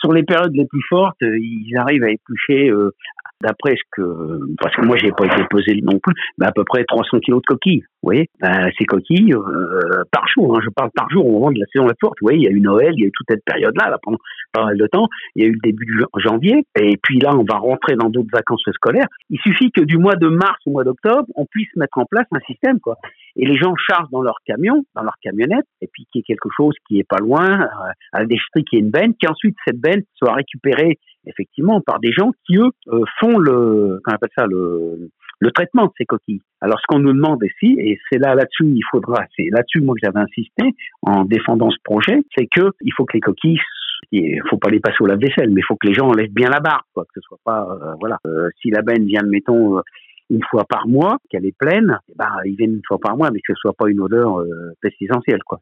sur les périodes les plus fortes, ils arrivent à éplucher, d'après ce que, parce que moi j'ai pas été pesé non plus, mais à peu près 300 kilos de coquilles. Vous voyez, ces coquilles par jour. Je parle par jour au moment de la saison la plus forte. Vous voyez, il y a eu Noël, il y a eu toute cette période-là là, pendant pas mal de temps. Il y a eu le début de janvier, et puis là on va rentrer dans d'autres vacances scolaires. Il suffit que du mois de mars au mois d'octobre, on puisse mettre en place un système, quoi. Et les gens chargent dans leur camion, dans leur camionnette, et puis qu'il y ait quelque chose qui est pas loin, à la déchetterie qui est une benne, qu'ensuite cette benne soit récupérée effectivement par des gens qui eux font qu'on appelle ça le traitement de ces coquilles. Alors ce qu'on nous demande ici, et c'est là-dessus c'est là-dessus moi que j'avais insisté en défendant ce projet, c'est que il faut que les coquilles, il faut pas les passer au lave-vaisselle, mais il faut que les gens enlèvent bien la barre, quoi, que ce soit pas si la benne vient, mettons, une fois par mois, qu'elle est pleine, ils viennent une fois par mois, mais que ce soit pas une odeur pestilentielle, quoi.